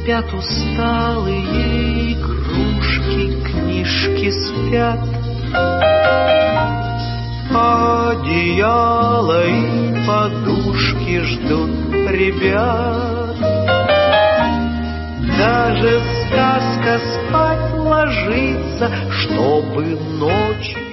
Спят усталые игрушки, книжки спят, одеяло и подушки ждут ребят. Даже сказка спать ложится, чтобы ночью